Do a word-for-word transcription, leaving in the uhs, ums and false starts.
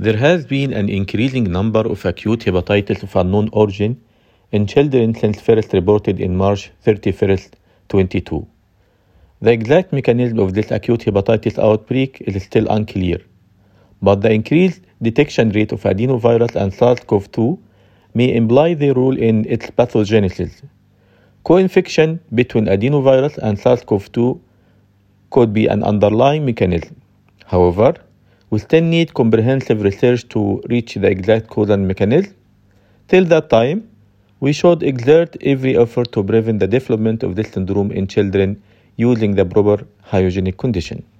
There has been an increasing number of acute hepatitis of unknown origin in children since first reported in March thirty-first, twenty-two. The exact mechanism of this acute hepatitis outbreak is still unclear, but the increased detection rate of adenovirus and SARS-C o V two may imply their role in its pathogenesis. Co-infection between adenovirus and SARS-C o V two could be an underlying mechanism. However, we still need comprehensive research to reach the exact causal mechanism. Till that time, we should exert every effort to prevent the development of this syndrome in children using the proper hygienic condition.